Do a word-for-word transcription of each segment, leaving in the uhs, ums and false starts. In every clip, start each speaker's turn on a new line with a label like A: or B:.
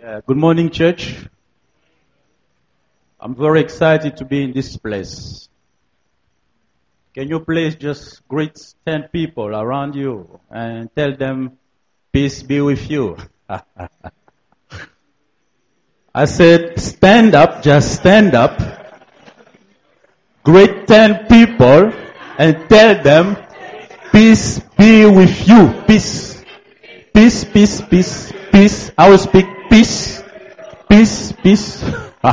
A: Uh, good morning, church. I'm very excited to be in this place. Can you please just greet ten people around you and tell them, peace be with you. I said, stand up, just stand up. Greet ten people and tell them, peace be with you. Peace. Peace, peace, peace, peace. I will speak peace. Peace, peace.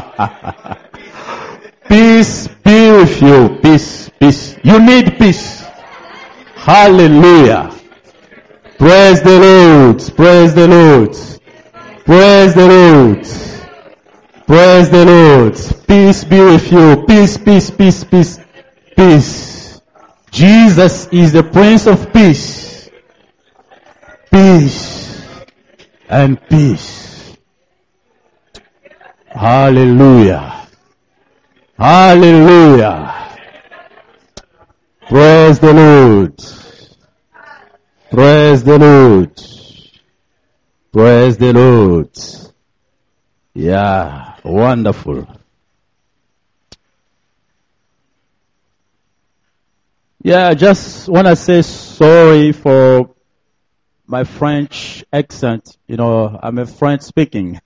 A: Peace be with you. Peace, peace. You need peace. Hallelujah. Praise the Lord. Praise the Lord. Praise the Lord. Praise the Lord. Peace be with you. Peace, peace, peace, peace, peace. Jesus is the Prince of Peace. Peace and peace. Hallelujah. Hallelujah. Praise the Lord. Praise the Lord. Praise the Lord. Yeah, wonderful. Yeah, I just want to say sorry for my French accent. You know, I'm a French speaking.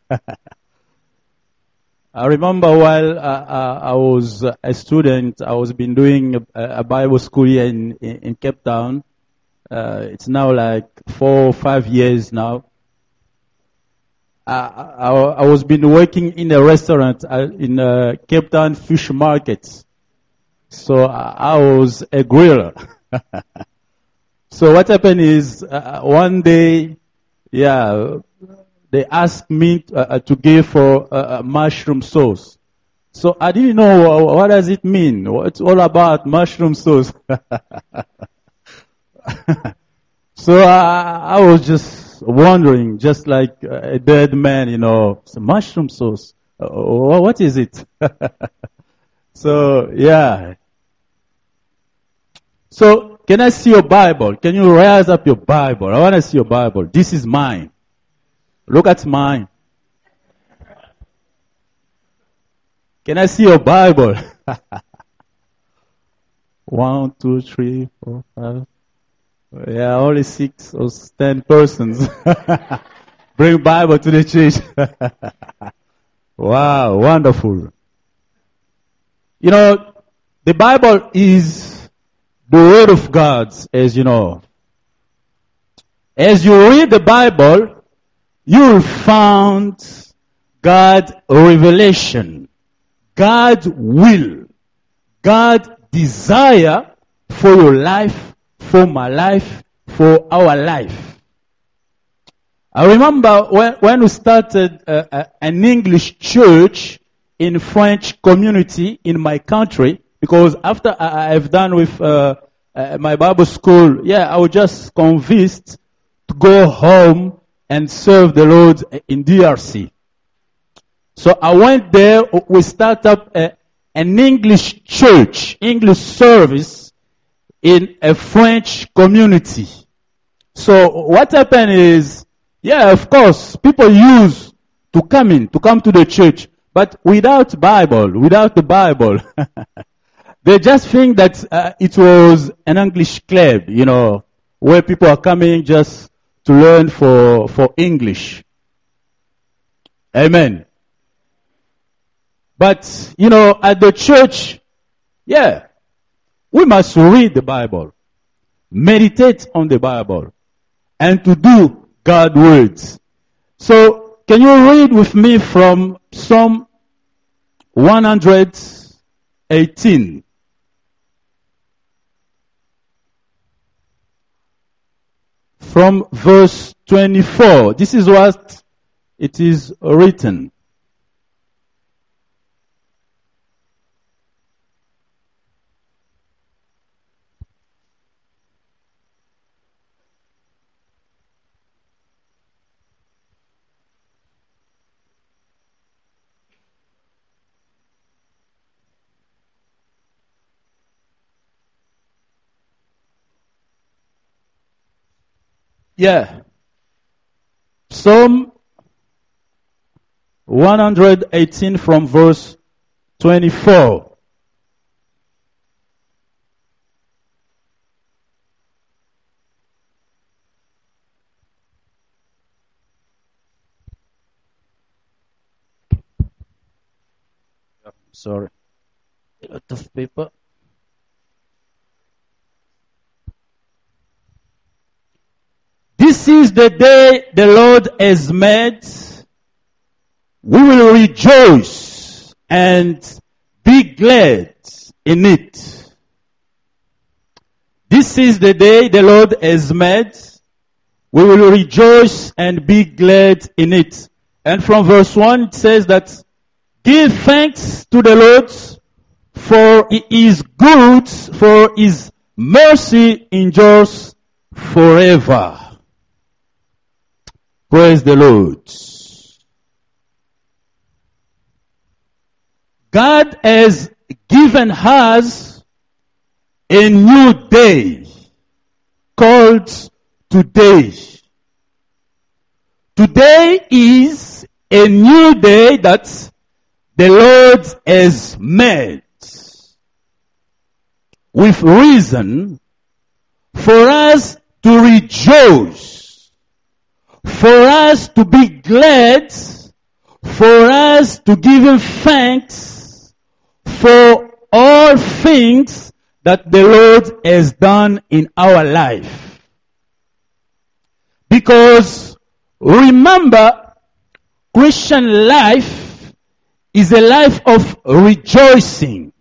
A: I remember while uh, uh, I was a student, I was been doing a, a Bible school here in, in, in Cape Town. Uh, it's now like four or five years now. I, I, I was been working in a restaurant uh, in uh, Cape Town Fish Market. So I, I was a griller. So what happened is uh, one day, yeah, they asked me uh, to give for uh, mushroom sauce. So I didn't know what, what does it mean. It's all about mushroom sauce. So I, I was just wondering, just like a dead man, you know, so mushroom sauce. Uh, what is it? So yeah. So can I see your Bible? Can you raise up your Bible? I want to see your Bible. This is mine. Look at mine. Can I see your Bible? One, two, three, four, five. Yeah, only six or ten persons. Bring Bible to the church. Wow, wonderful. You know, the Bible is the Word of God, as you know. As you read the Bible, you will find God's revelation, God's will, God's desire for your life, for my life, for our life. I remember when, when we started uh, uh, an English church in French community in my country, because after I, I've done with uh, uh, my Bible school, yeah, I was just convinced to go home and serve the Lord in D R C. So I went there, we started up a, an English church, English service in a French community. So what happened is, yeah, of course, people used to come in, to come to the church, but without Bible, without the Bible, they just think that uh, it was an English club, you know, where people are coming just to learn for, for English. Amen. But, you know, at the church, yeah, we must read the Bible, meditate on the Bible, and to do God's words. So, can you read with me from Psalm one hundred eighteen? From verse twenty-four. This is what it is written. Yeah. Psalm one hundred eighteen from verse twenty-four. Sorry. A lot of paper. This is the day the Lord has made. We will rejoice and be glad in it. This is the day the Lord has made. We will rejoice and be glad in it. And from verse one it says that, give thanks to the Lord, for He is good, for His mercy endures forever. Praise the Lord. God has given us a new day called today. Today is a new day that the Lord has made with reason for us to rejoice, for us to be glad, for us to give Him thanks for all things that the Lord has done in our life. Because remember, Christian life is a life of rejoicing.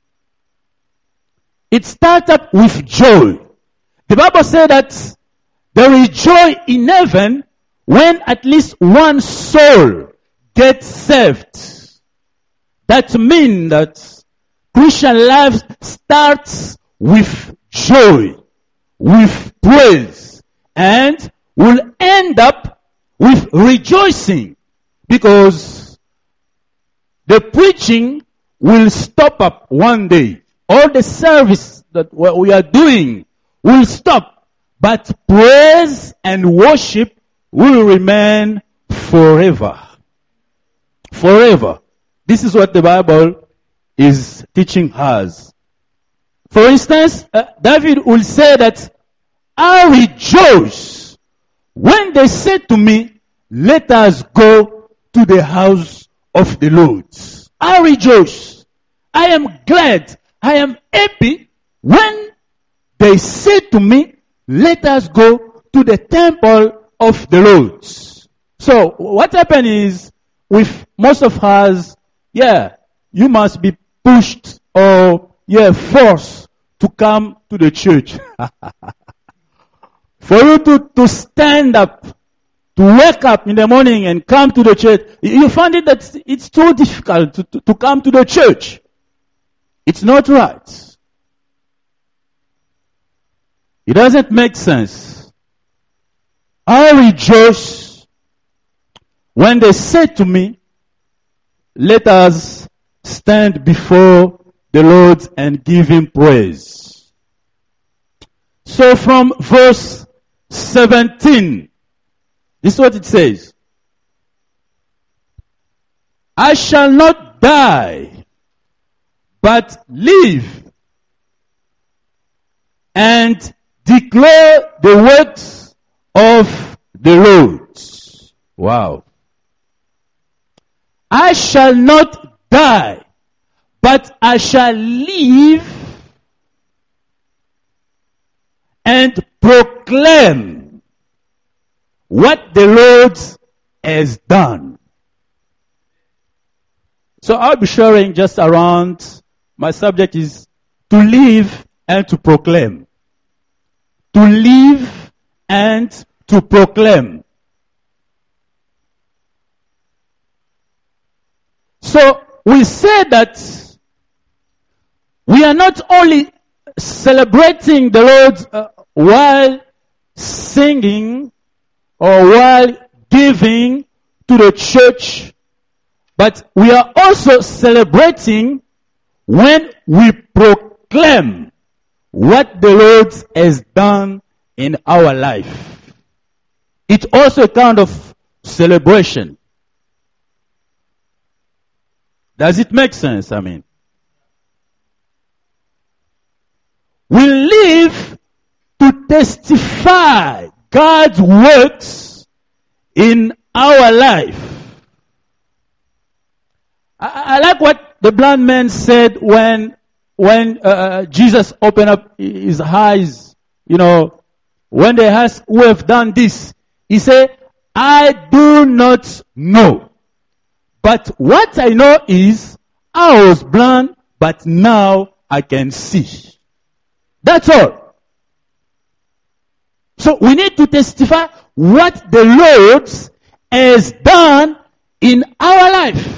A: It starts up with joy. The Bible says that there is joy in heaven when at least one soul gets saved. That means that Christian life starts with joy, with praise, and will end up with rejoicing, because the preaching will stop up one day. All the service that we are doing will stop. But praise and worship will remain forever. Forever. This is what the Bible is teaching us. For instance, uh, David will say that, I rejoice when they say to me, let us go to the house of the Lord. I rejoice. I am glad. I am happy when they say to me, let us go to the temple of the Lord. So what happened is, with most of us, yeah, you must be pushed or yeah, forced to come to the church. For you to, to stand up, to wake up in the morning and come to the church, you find it that it's too difficult to, to, to come to the church. It's not right. It doesn't make sense. I rejoice when they say to me, let us stand before the Lord and give Him praise. So from verse seventeen, this is what it says. I shall not die, but live and declare the works of the Lord. Wow. I shall not die, but I shall live and proclaim what the Lord has done. So I'll be sharing just around, my subject is to live and to proclaim. To live and to proclaim. So we say that we are not only celebrating the Lord uh, while singing or while giving to the church, but we are also celebrating when we proclaim what the Lord has done in our life. It's also a kind of celebration. Does it make sense? I mean, we live to testify God's works in our life. I, I like what the blind man said when when uh, Jesus opened up his eyes. You know, when they asked, who have done this? He said, I do not know. But what I know is, I was blind, but now I can see. That's all. So we need to testify what the Lord has done in our life.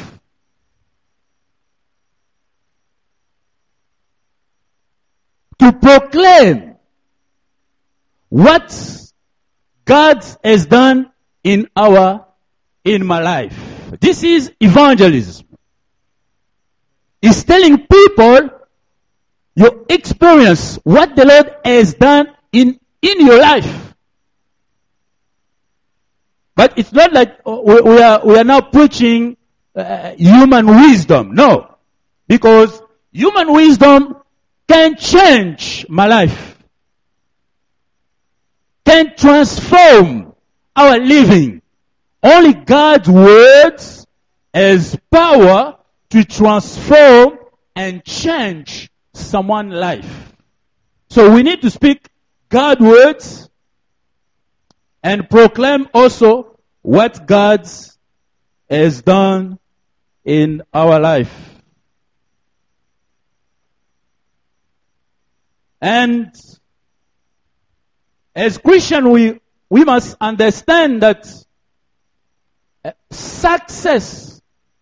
A: To proclaim what God has done in our, in my life. This is evangelism. It's telling people your experience, what the Lord has done in, in your life. But it's not like we, we are, we are now preaching uh, human wisdom. No. Because human wisdom can change my life. Can transform our living. Only God's words has power to transform and change someone's life. So we need to speak God's words and proclaim also what God has done in our life. And as Christians, we, we must understand that success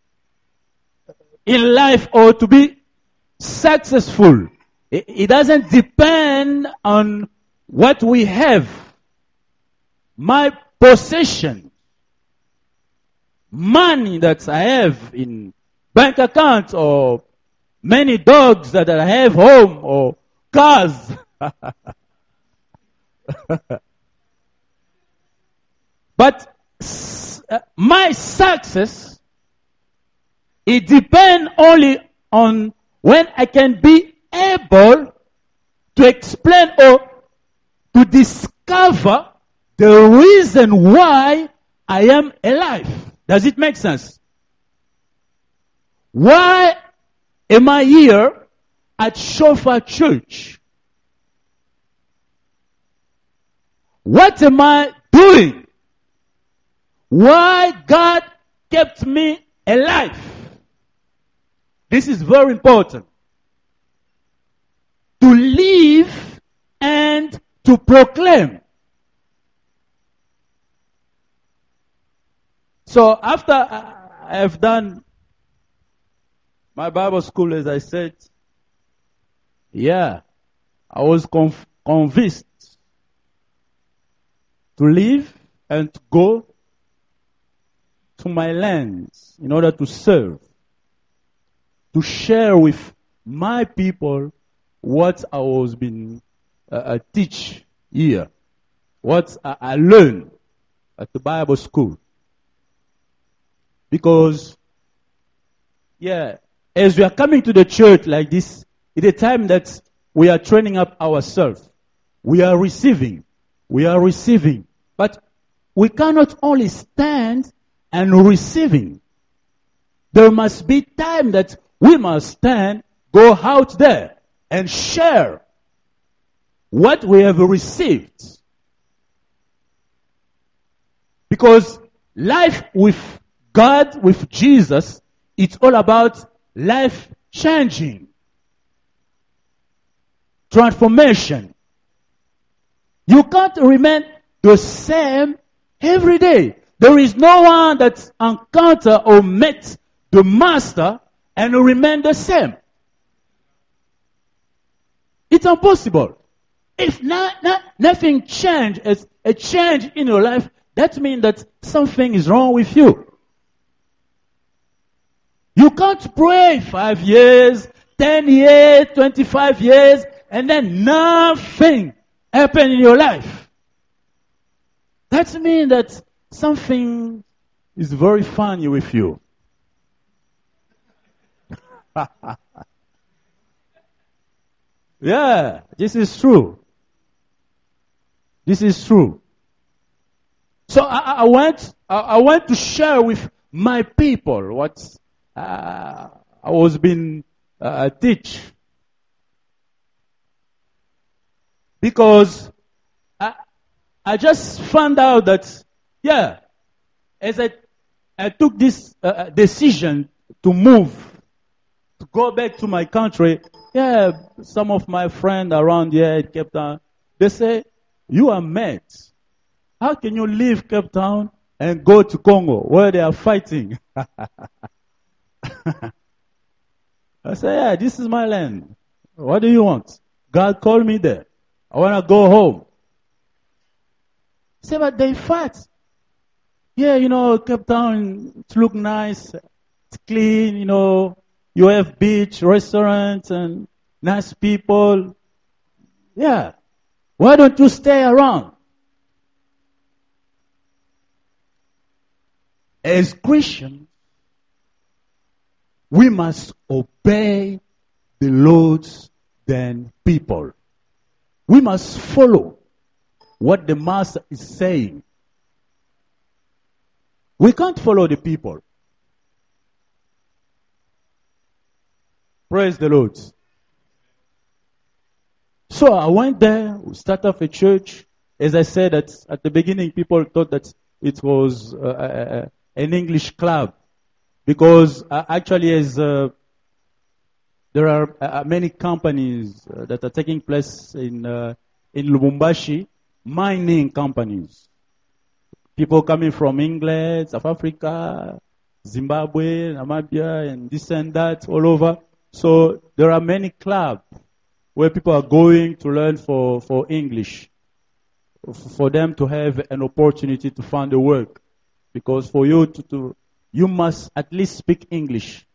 A: in life, or to be successful, it, it doesn't depend on what we have. My possession, money that I have in bank account, or many dogs that I have home, or cars. But uh, my success, it depends only on when I can be able to explain or to discover the reason why I am alive. Does it make sense? Why am I here at Shofar Church? What am I doing? Why God kept me alive? This is very important. To live and to proclaim. So after I have done my Bible school, as I said, yeah, I was conv- convinced to leave and to go to my lands in order to serve, to share with my people what I was being uh, uh, teach here, what I, I learned at the Bible school. Because, yeah, as we are coming to the church like this, it's a time that we are training up ourselves. We are receiving. We are receiving. But we cannot only stand and receiving. There must be time that we must stand, go out there, and share what we have received. Because life with God, with Jesus, it's all about life changing. Transformation. You can't remain the same every day. There is no one that encounter or met the Master and remain the same. It's impossible. If not, not, nothing changes, a change in your life, that means that something is wrong with you. You can't pray five years, ten years, twenty-five years, and then nothing happen in your life. That means that something is very funny with you. Yeah, this is true. This is true. So I, I went, I, I went to share with my people what uh, I was being uh, teach, because I, I just found out that, yeah, as I, I took this uh, decision to move, to go back to my country, yeah, some of my friends around here in Cape Town, they say, you are mad. How can you leave Cape Town and go to Congo where they are fighting? I say, yeah, this is my land. What do you want? God called me there. I want to go home. Say, but they fight. Yeah, you know, Cape Town, it look nice, it's clean, you know, you have beach, restaurants, and nice people. Yeah. Why don't you stay around? As Christians, we must obey the Lord's than people. We must follow what the Master is saying. We can't follow the people. Praise the Lord. So I went there, we started off a church. As I said at, at the beginning, people thought that it was uh, uh, an English club. Because uh, actually as uh, there are uh, many companies uh, that are taking place in uh, in Lubumbashi, mining companies. People coming from England, South Africa, Zimbabwe, Namibia, and this and that, all over. So there are many clubs where people are going to learn for, for English, for them to have an opportunity to find a work. Because for you to, to you must at least speak English.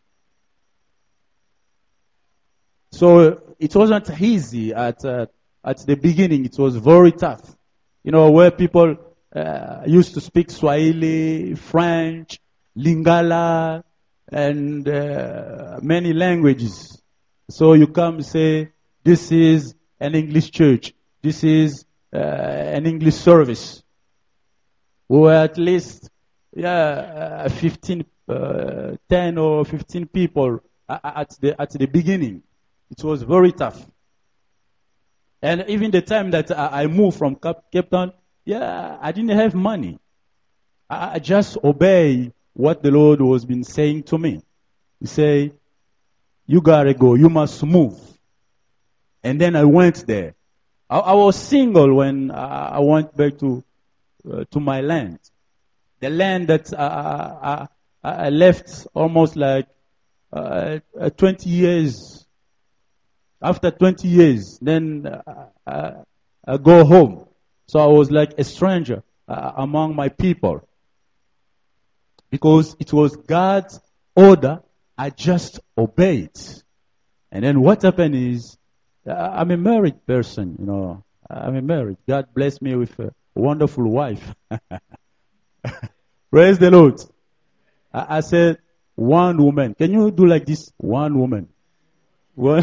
A: So it wasn't easy at uh, at the beginning. It was very tough. You know, where people uh, used to speak Swahili, French, Lingala, and uh, many languages. So you come and say, this is an English church. This is uh, an English service. We were at least yeah, uh, fifteen, uh, ten or fifteen people at the at the beginning. It was very tough. And even the time that I moved from Cape Town, yeah, I didn't have money. I just obeyed what the Lord was been saying to me. He said, you gotta go, you must move. And then I went there. I, I was single when I, I went back to uh, to my land. The land that uh, I, I left almost like uh, twenty years. After twenty years, then uh, uh, I go home. So I was like a stranger uh, among my people. Because it was God's order, I just obeyed. And then what happened is, uh, I'm a married person, you know. I'm a married. God blessed me with a wonderful wife. Praise the Lord. I, I said, one woman. Can you do like this? One woman. One.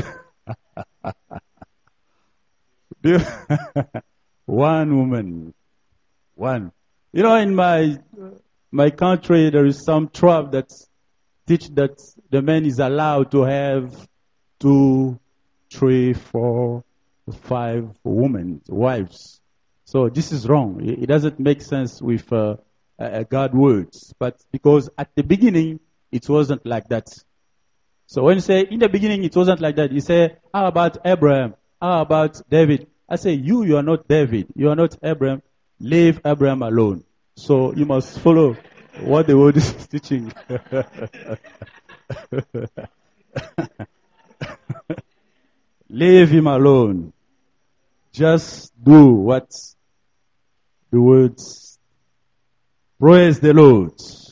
A: One woman. One. You know, in my my country, there is some tribe that teach that the man is allowed to have two, three, four, five women, wives. So this is wrong. It doesn't make sense with uh, uh, God's words. But because at the beginning, it wasn't like that. So when you say, in the beginning, it wasn't like that. You say, how about Abraham? How about David? I say, you, you are not David. You are not Abraham. Leave Abraham alone. So you must follow what the word is teaching. Leave him alone. Just do what the words. Praise the Lord.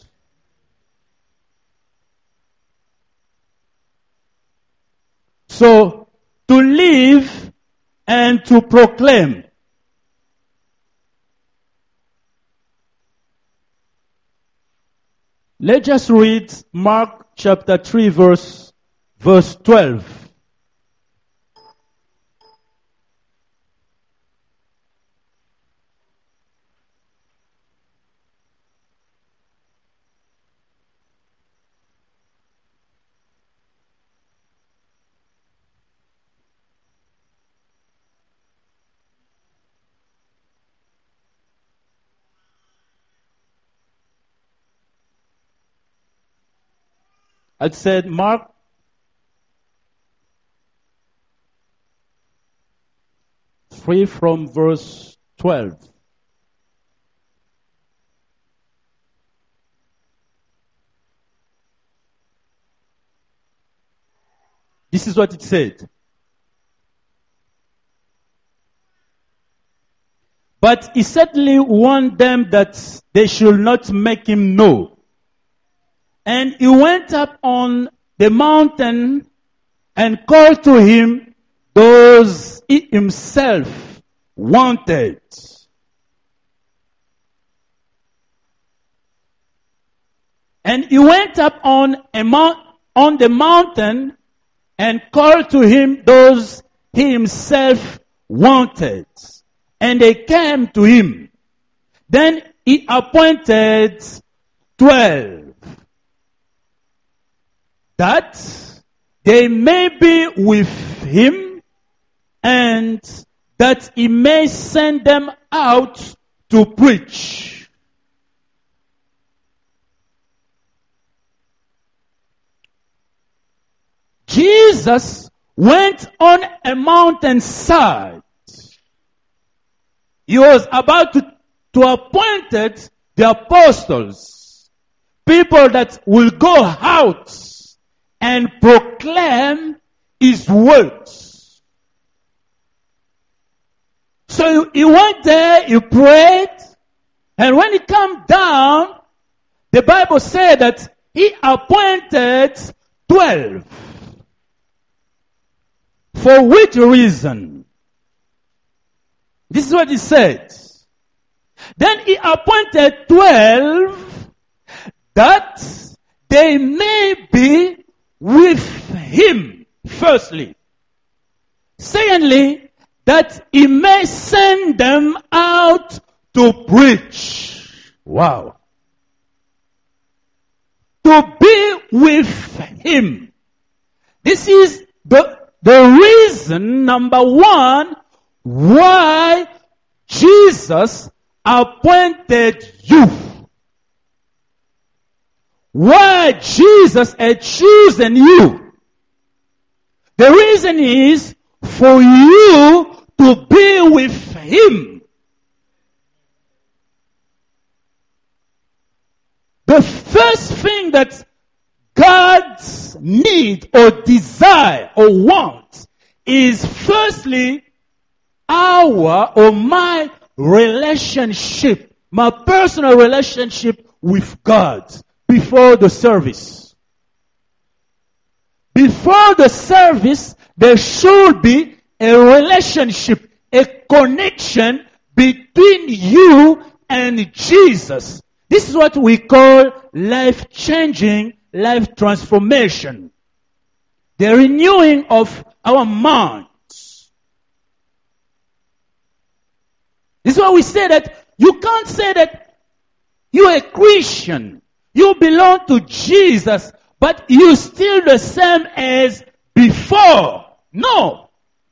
A: So, to live and to proclaim. Let's just read Mark chapter three verse verse twelve. I said, Mark three from verse twelve. This is what it said. But he certainly warned them that they should not make him know. And he went up on the mountain and called to him those he himself wanted. And he went up on a mount, on the mountain and called to him those he himself wanted. And they came to him. Then he appointed twelve, that they may be with him, and that he may send them out to preach. Jesus went on a mountainside. He was about to, to appoint the apostles, people that will go out and proclaim his words. So he went there, he prayed, and when he came down, the Bible said that he appointed twelve. For which reason? This is what he said. Then he appointed twelve, that they may be with him, firstly. Secondly, that he may send them out to preach. Wow. To be with him. This is the, the reason, number one, why Jesus appointed you. Why Jesus had chosen you. The reason is for you to be with him. The first thing that God needs or desire or wants is firstly our or my relationship, my personal relationship with God before the service. Before the service, there should be a relationship, a connection between you and Jesus. This is what we call life-changing, life transformation. The renewing of our minds. This is why we say that you can't say that you're a Christian, you belong to Jesus, but you're still the same as before. No.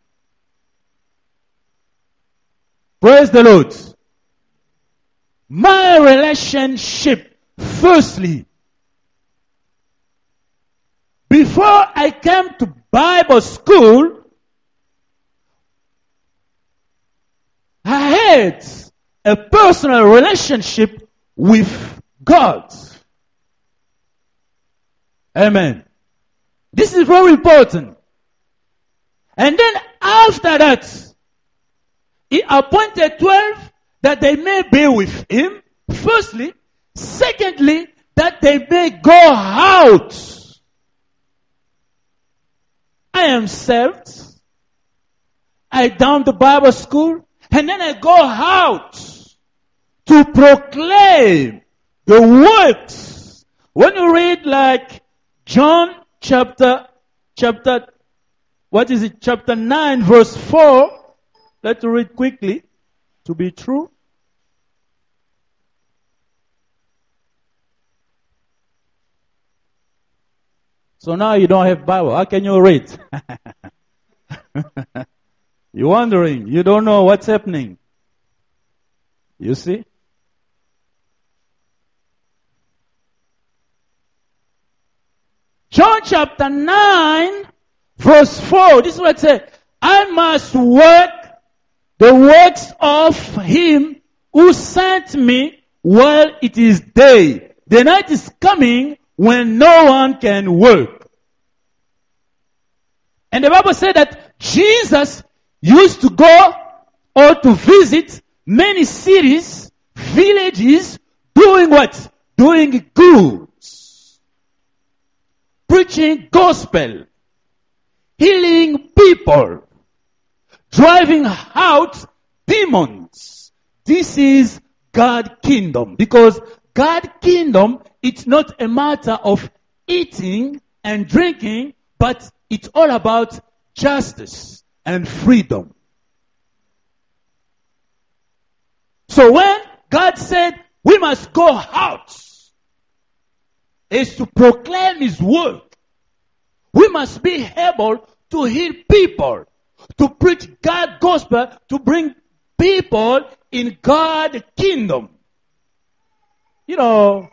A: Praise the Lord. My relationship, firstly, before I came to Bible school, I had a personal relationship with God. Amen. This is very important. And then after that, he appointed twelve that they may be with him, firstly. Secondly, that they may go out. I am saved. I down the Bible school. And then I go out to proclaim the works. When you read like John chapter chapter, what is it? Chapter nine, verse four. Let's read quickly to be true. So now you don't have Bible. How can you read? You're wondering. You don't know what's happening. You see? John chapter nine, verse four. This is what it says. I must work the works of him who sent me while it is day. The night is coming when no one can work. And the Bible said that Jesus used to go or to visit many cities, villages, doing what? Doing good. Preaching gospel. Healing people. Driving out demons. This is God's kingdom. Because God's kingdom, it's not a matter of eating and drinking, but it's all about justice and freedom. So when God said we must go out, is to proclaim His word. We must be able to heal people, to preach God's gospel, to bring people in God's kingdom. You know,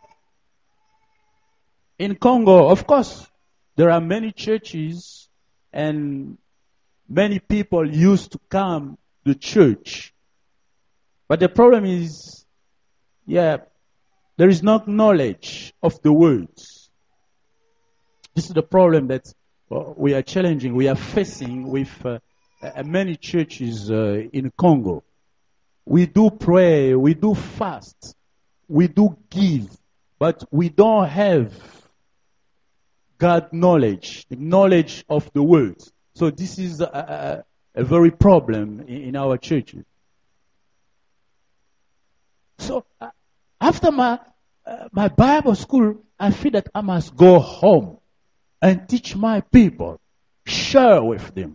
A: in Congo, of course, there are many churches and many people used to come to church. But the problem is, yeah, there is not knowledge of the words. This is the problem that well, we are challenging, we are facing with uh, uh, many churches uh, in Congo. We do pray, we do fast, we do give, but we don't have God knowledge, the knowledge of the words. So this is a, a, a very problem in, in our churches. So uh, after my uh, my Bible school, I feel that I must go home and teach my people, share with them.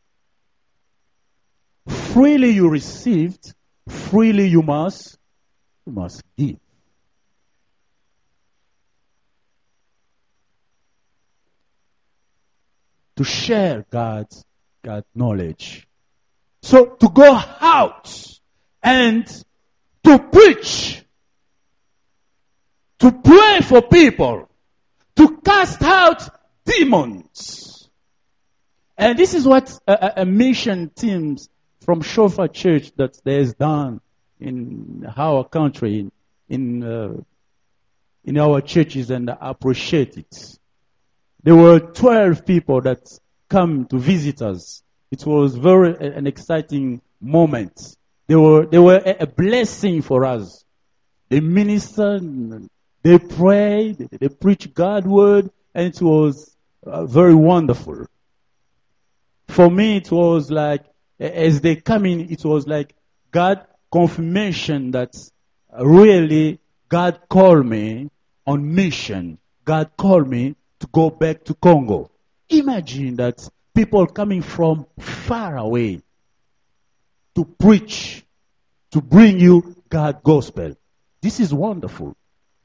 A: Freely you received, freely you must, you must give. To share God's, God's knowledge. So to go out and to preach, to pray for people, to cast out demons. And this is what a, a mission teams from Shofar Church that there's done in our country, in in, uh, in our churches, and I appreciate it. There were twelve people that come to visit us. It was very an exciting moment. They were they were a, a blessing for us. They ministered, they prayed, they, they preached God's word, and it was uh, very wonderful. For me, it was like, as they come in, it was like God confirmation that really God called me on mission. God called me to go back to Congo. Imagine that people coming from far away to preach, to bring you God's gospel. This is wonderful.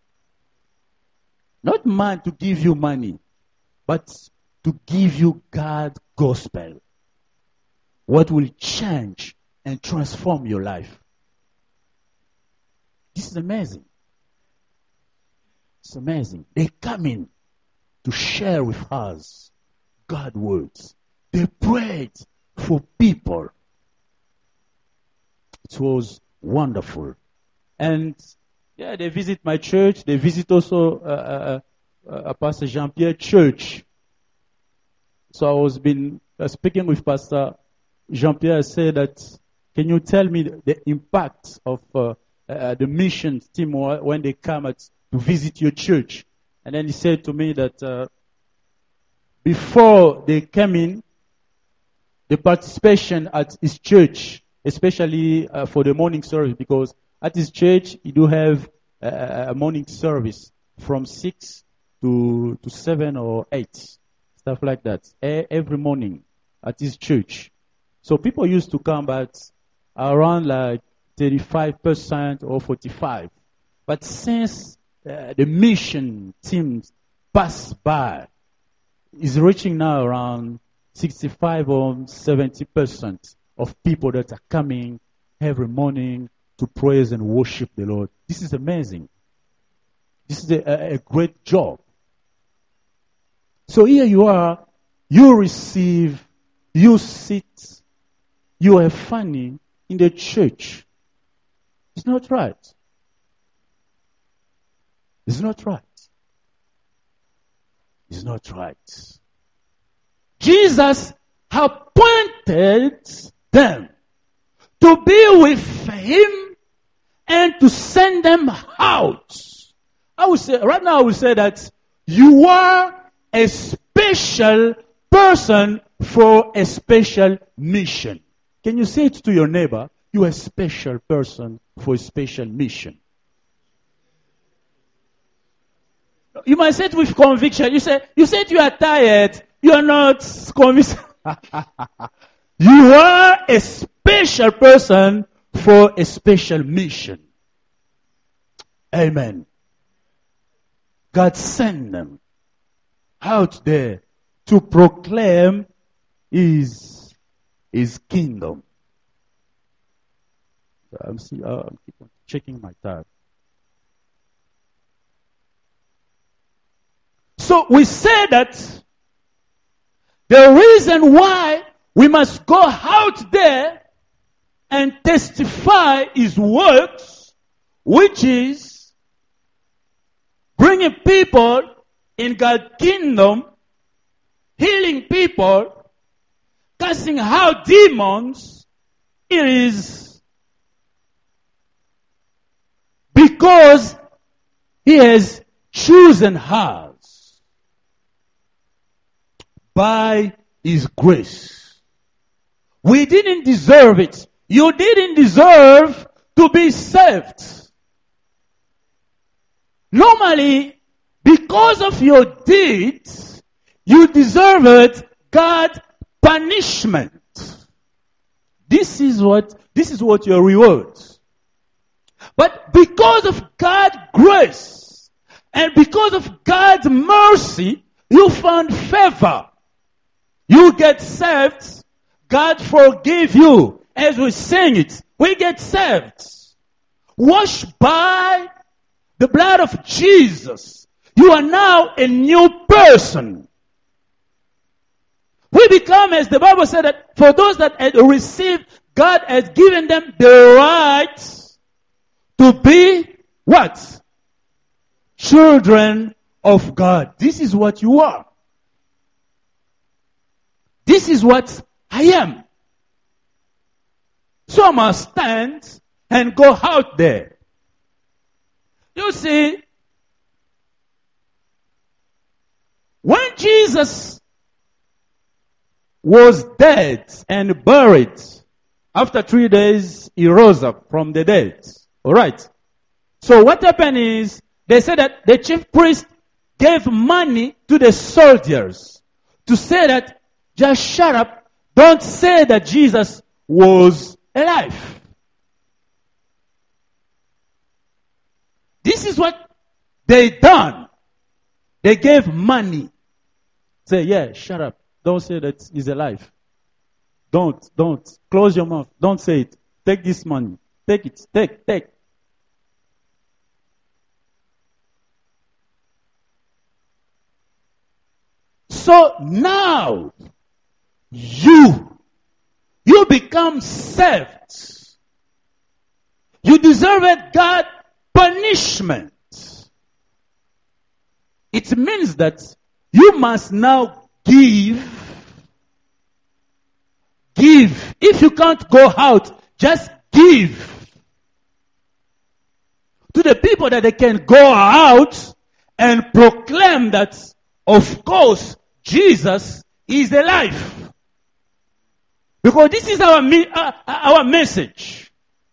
A: Not man to give you money, but to give you God's gospel. What will change and transform your life. This is amazing. It's amazing. They come in to share with us God's words. They prayed for people. It was wonderful. And yeah, they visit my church. They visit also uh, uh, uh, Pastor Jean-Pierre church. So I was been uh, speaking with Pastor Jean-Pierre. Said that, can you tell me the, the impact of uh, uh, the mission team when they come at, to visit your church? And then he said to me that uh, before they came in, the participation at his church, especially uh, for the morning service, because at his church you do have uh, a morning service from six to to seven or eight. stuff like that, every morning at his church. So people used to come, but around like thirty-five percent or forty-five. But since uh, the mission teams pass by, is reaching now around sixty-five or seventy percent of people that are coming every morning to praise and worship the Lord. This is amazing. This is a, a great job. So here you are, you receive, you sit, you have funny in the church. It's not right. It's not right. It's not right. Jesus appointed them to be with him and to send them out. I would say, right now I would say that you are a special person for a special mission. Can you say it to your neighbor? You are a special person for a special mission. You might say it with conviction. You say, you said you are tired. You are not convinced. You are a special person for a special mission. Amen. God sent them out there to proclaim His, His kingdom. I'm, see, uh, I'm keep on checking my tab. So we say that the reason why we must go out there and testify His works, which is bringing people in God's kingdom, healing people, casting out demons, it is because He has chosen us by His grace. We didn't deserve it. You didn't deserve to be saved. Normally, because of your deeds, you deserved God's punishment. This is what, this is what your reward. But because of God's grace and because of God's mercy, you found favor. You get saved. God forgive you. As we sing it, we get saved. Washed by the blood of Jesus. You are now a new person. We become, as the Bible said, that for those that had received, God has given them the right to be what? Children of God. This is what you are. This is what I am. So I must stand and go out there. You see, when Jesus was dead and buried, after three days he rose up from the dead. Alright. So what happened is, they said that the chief priest gave money to the soldiers to say that, just shut up, don't say that Jesus was alive. This is what they done. They gave money. Say, yeah, shut up. Don't say that he's alive. Don't, don't. Close your mouth. Don't say it. Take this money. Take it. Take, take. So now, you, you become saved. You deserved God's punishment. It means that you must now give. Give. If you can't go out, just give. To the people that they can go out and proclaim that, of course, Jesus is alive. Because this is our, uh, our message.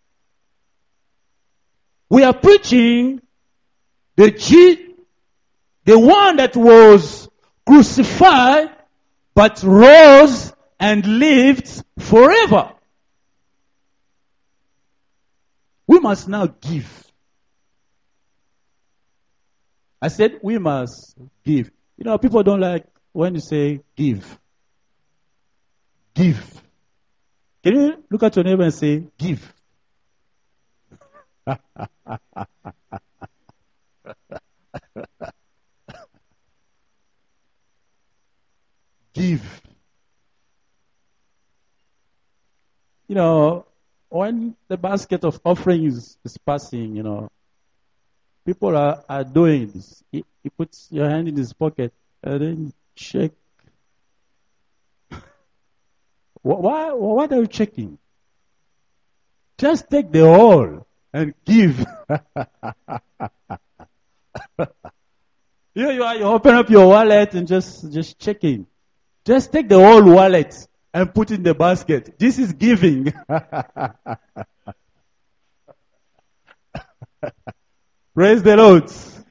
A: We are preaching the G, the one that was crucified but rose and lived forever. We must now give. I said we must give. You know, people don't like when you say give. Give. Can you look at your neighbor and say, give? Give. You know, when the basket of offering is, is passing, you know, people are, are doing this. He, he puts your hand in his pocket and then check. Why, what are you checking? Just take the whole and give. Here you are, you open up your wallet and just, just checking. Just take the whole wallet and put in the basket. This is giving. Praise the Lord.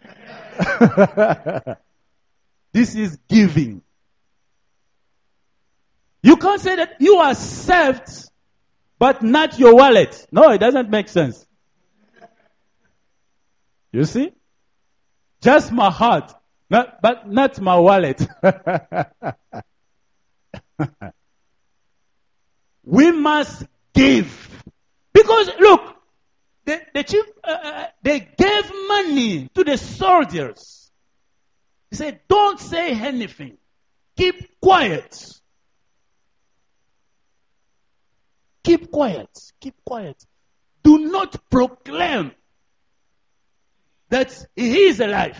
A: This is giving. You can't say that you are saved, but not your wallet. No, it doesn't make sense. You see? Just my heart, not, but not my wallet. We must give. Because, look, the, the chief, uh, they gave money to the soldiers. He said, don't say anything. Keep quiet. Keep quiet. Keep quiet. Do not proclaim that he is alive.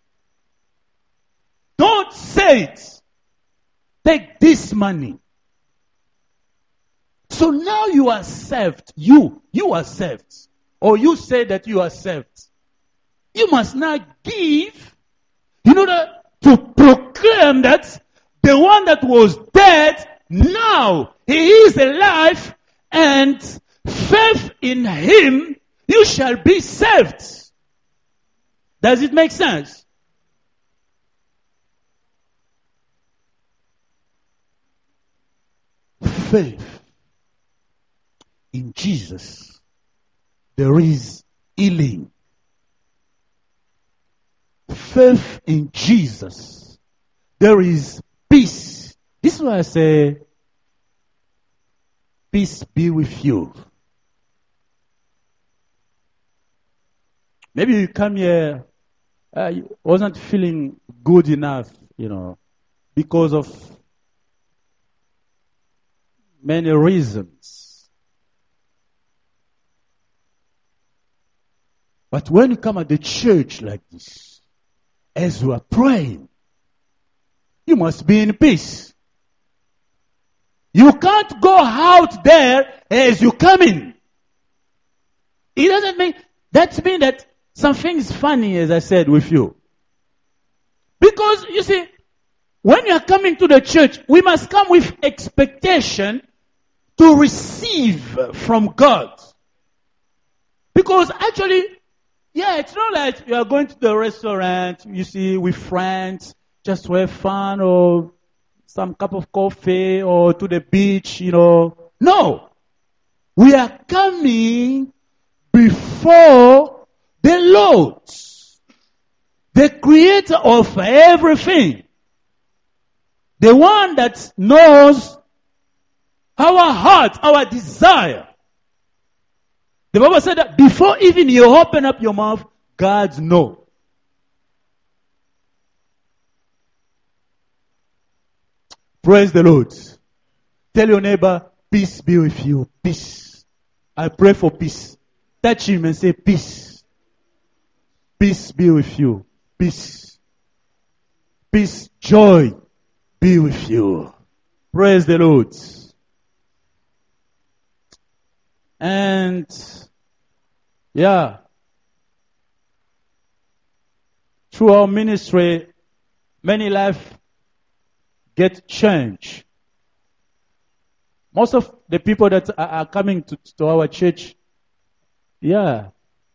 A: Don't say it. Take this money. So now you are saved. You, you are saved. Or you say that you are saved. You must not give in order to proclaim that the one that was dead, now he is alive, and faith in him, you shall be saved. Does it make sense? Faith in Jesus, there is healing. Faith in Jesus, there is peace. This is why I say, peace be with you. Maybe you come here, uh, you wasn't feeling good enough, you know, because of many reasons. But when you come at the church like this, as we are praying, you must be in peace. You can't go out there as you come in. It doesn't mean, that means that something is funny, as I said, with you. Because, you see, when you are coming to the church, we must come with expectation to receive from God. Because actually, yeah, it's not like you are going to the restaurant, you see, with friends, just to have fun or some cup of coffee or to the beach, you know. No. We are coming before the Lord, the creator of everything. The one that knows our heart, our desire. The Bible said that before even you open up your mouth, God knows. Praise the Lord. Tell your neighbor, peace be with you. Peace. I pray for peace. Touch him and say, peace. Peace be with you. Peace. Peace, joy be with you. Praise the Lord. And, yeah, through our ministry, many lives get changed. Most of the people that are, are coming to, to our church, yeah,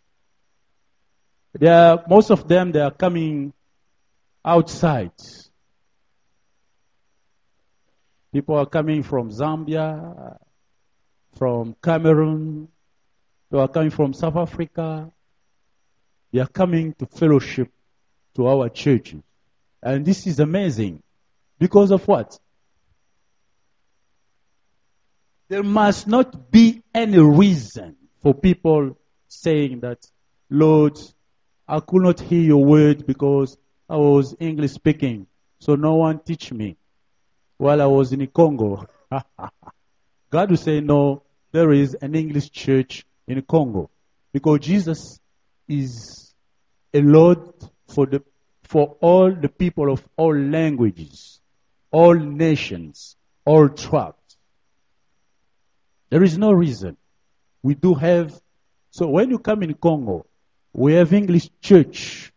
A: they are, most of them, they are coming outside. People are coming from Zambia, from Cameroon, they are coming from South Africa. They are coming to fellowship to our churches. And this is amazing. Because of what? There must not be any reason for people saying that, Lord, I could not hear your word because I was English speaking, so no one teach me while I was in Congo. God will say, no, there is an English church in Congo. Because Jesus is a Lord for the for all the people of all languages, all nations, all tribes. There is no reason. We do have, so when you come in Congo, we have English church.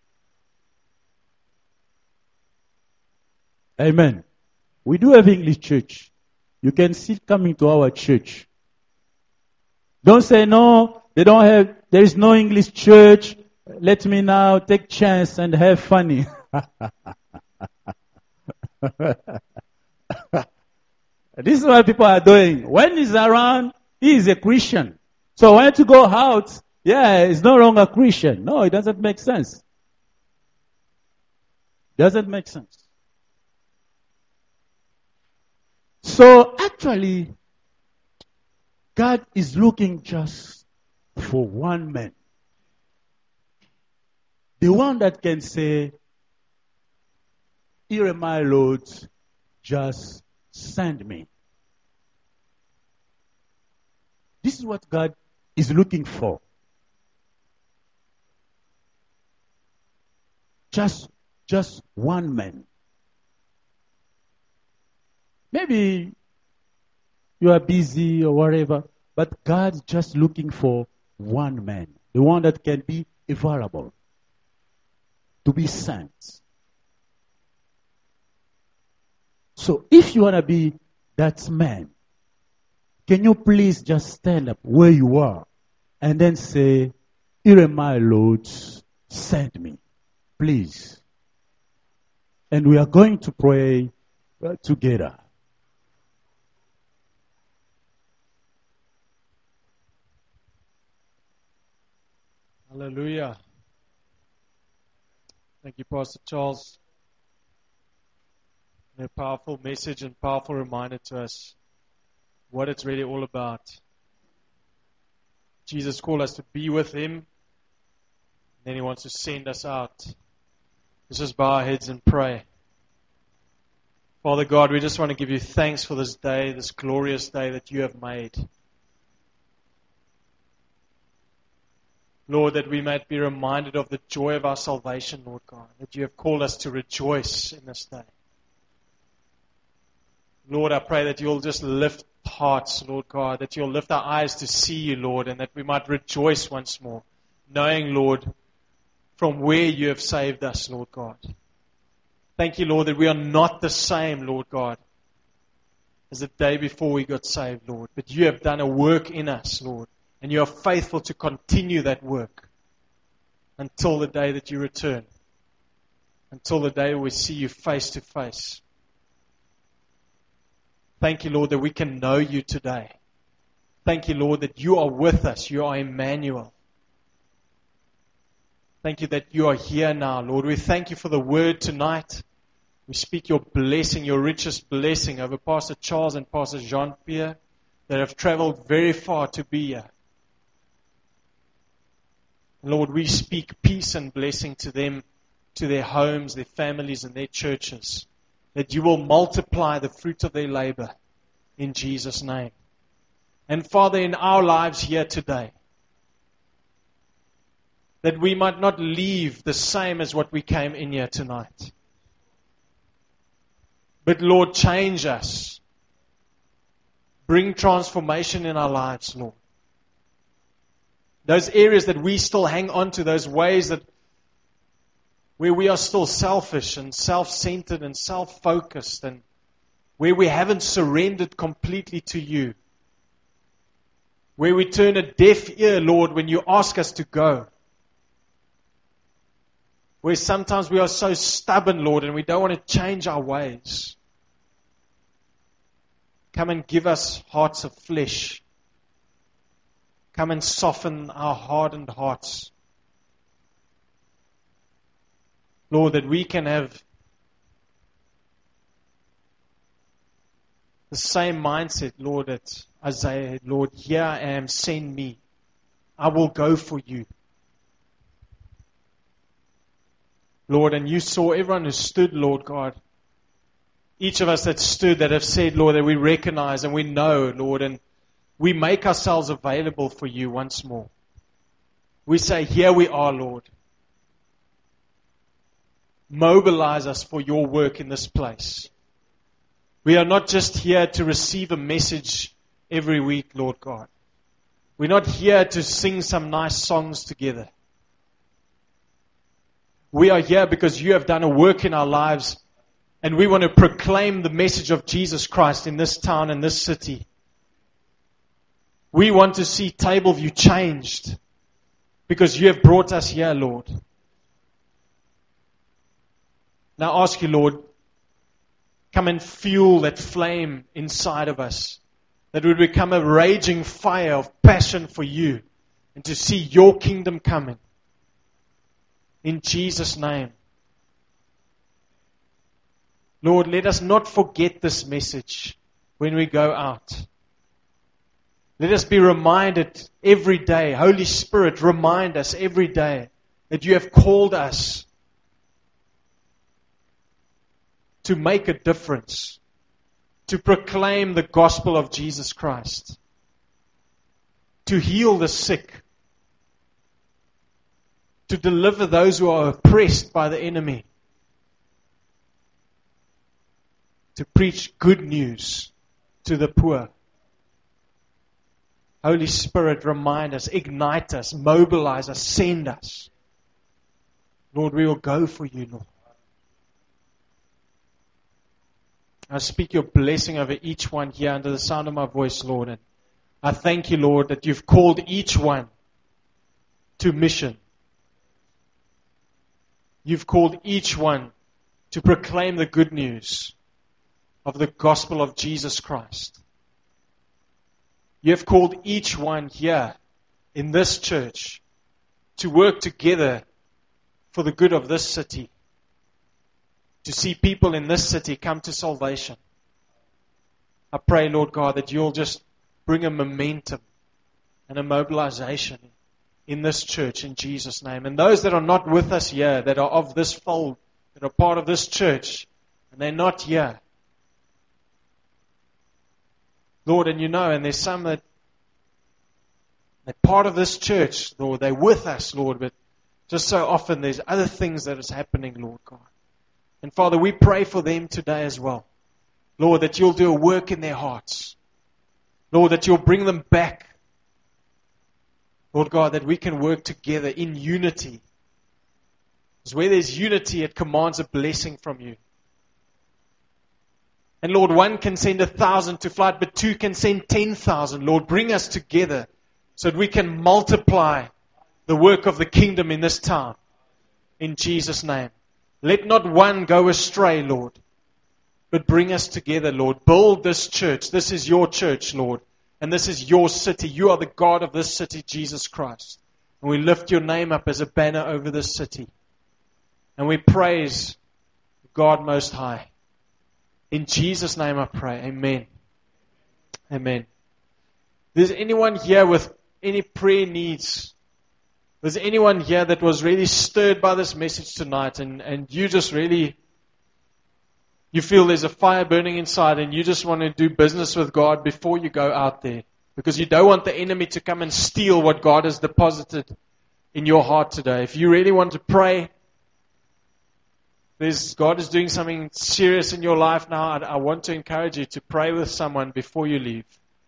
A: Amen. We do have English church. You can see coming to our church. Don't say, no, they don't have, there is no English church. Let me now take chance and have funny. This is what people are doing. When he's around, he is a Christian. So when to go out, yeah, he's no longer Christian. No, it doesn't make sense. Doesn't make sense. So actually, God is looking just for one man. The one that can say, here am I, Lord, just send me. This is what God is looking for. Just, just one man. Maybe you are busy or whatever, but God's just looking for one man. The one that can be available to be sent. So if you want to be that man, can you please just stand up where you are and then say, here am I, Lord, send me, please. And we are going to pray together.
B: Hallelujah. Thank you, Pastor Charles. A powerful message and powerful reminder to us what it's really all about. Jesus called us to be with Him, and then He wants to send us out. Let's just bow our heads and pray. Father God, we just want to give You thanks for this day, this glorious day that You have made. Lord, that we might be reminded of the joy of our salvation, Lord God, that You have called us to rejoice in this day. Lord, I pray that You'll just lift hearts, Lord God, that You'll lift our eyes to see You, Lord, and that we might rejoice once more, knowing, Lord, from where You have saved us, Lord God. Thank You, Lord, that we are not the same, Lord God, as the day before we got saved, Lord, but You have done a work in us, Lord, and You are faithful to continue that work until the day that You return, until the day we see You face to face. Thank You, Lord, that we can know You today. Thank You, Lord, that You are with us. You are Emmanuel. Thank You that You are here now, Lord. We thank You for the word tonight. We speak Your blessing, Your richest blessing over Pastor Charles and Pastor Jean-Pierre that have traveled very far to be here. Lord, we speak peace and blessing to them, to their homes, their families, and their churches. That You will multiply the fruit of their labor in Jesus' name. And Father, in our lives here today, that we might not leave the same as what we came in here tonight. But Lord, change us. Bring transformation in our lives, Lord. Those areas that we still hang on to, those ways that where we are still selfish and self-centered and self-focused and where we haven't surrendered completely to You. Where we turn a deaf ear, Lord, when You ask us to go. Where sometimes we are so stubborn, Lord, and we don't want to change our ways. Come and give us hearts of flesh. Come and soften our hardened hearts. Lord, that we can have the same mindset, Lord, that Isaiah had. Lord, here I am, send me. I will go for you. Lord, and you saw everyone who stood, Lord God. Each of us that stood, that have said, Lord, that we recognize and we know, Lord, and we make ourselves available for you once more. We say, here we are, Lord. Mobilize us for your work in this place. We are not just here to receive a message every week, Lord God. We're not here to sing some nice songs together. We are here because you have done a work in our lives, and we want to proclaim the message of Jesus Christ in this town and this city. We want to see Tableview changed because you have brought us here, Lord. Now I ask you, Lord, come and fuel that flame inside of us, that would become a raging fire of passion for you and to see your kingdom coming. In Jesus' name. Lord, let us not forget this message when we go out. Let us be reminded every day. Holy Spirit, remind us every day that you have called us to make a difference, to proclaim the gospel of Jesus Christ, to heal the sick, to deliver those who are oppressed by the enemy, to preach good news to the poor. Holy Spirit, remind us, ignite us, mobilize us, send us. Lord, we will go for you, Lord. I speak your blessing over each one here under the sound of my voice, Lord. And I thank you, Lord, that you've called each one to mission. You've called each one to proclaim the good news of the gospel of Jesus Christ. You have called each one here in this church to work together for the good of this city, to see people in this city come to salvation. I pray, Lord God, that you'll just bring a momentum and a mobilization in this church in Jesus' name. And those that are not with us here, that are of this fold, that are part of this church, and they're not here, Lord, and you know, and there's some that they're part of this church, Lord, they're with us, Lord, but just so often there's other things that is happening, Lord God. And Father, we pray for them today as well. Lord, that you'll do a work in their hearts. Lord, that you'll bring them back. Lord God, that we can work together in unity. Because where there's unity, it commands a blessing from you. And Lord, one can send a thousand to flight, but two can send ten thousand. Lord, bring us together so that we can multiply the work of the kingdom in this town. In Jesus' name. Let not one go astray, Lord, but bring us together, Lord. Build this church. This is your church, Lord. And this is your city. You are the God of this city, Jesus Christ. And we lift your name up as a banner over this city. And we praise God Most High. In Jesus' name I pray. Amen. Amen. There's anyone here with any prayer needs? There's anyone here that was really stirred by this message tonight and, and you just really, you feel there's a fire burning inside and you just want to do business with God before you go out there because you don't want the enemy to come and steal what God has deposited in your heart today. If you really want to pray, there's, God is doing something serious in your life now. I, I want to encourage you to pray with someone before you leave.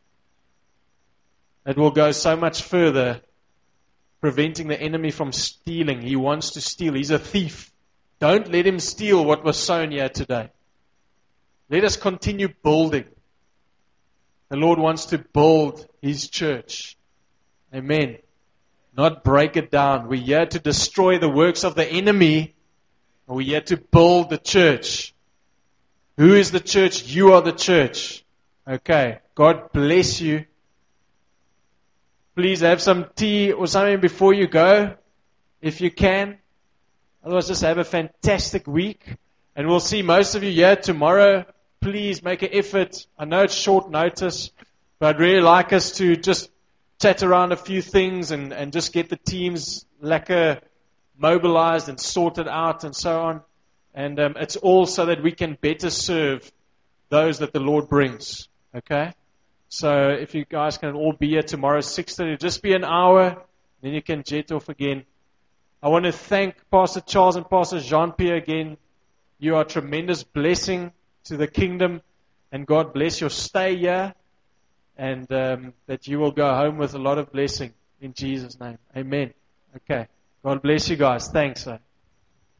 B: It will go so much further preventing the enemy from stealing. He wants to steal. He's a thief. Don't let him steal what was sown here today. Let us continue building. The Lord wants to build His church. Amen. Not break it down. We're here to destroy the works of the enemy. We're here to build the church. Who is the church? You are the church. Okay. God bless you. Please have some tea or something before you go, if you can. Otherwise, just have a fantastic week. And we'll see most of you here tomorrow. Please make an effort. I know it's short notice, but I'd really like us to just chat around a few things and, and just get the teams lekker mobilized and sorted out and so on. And um, it's all so that we can better serve those that the Lord brings. Okay? So if you guys can all be here tomorrow, six thirty, just be an hour, then you can jet off again. I want to thank Pastor Charles and Pastor Jean-Pierre again. You are a tremendous blessing to the kingdom, and God bless your stay here, and um, that you will go home with a lot of blessing in Jesus' name. Amen. Okay. God bless you guys. Thanks. Sir.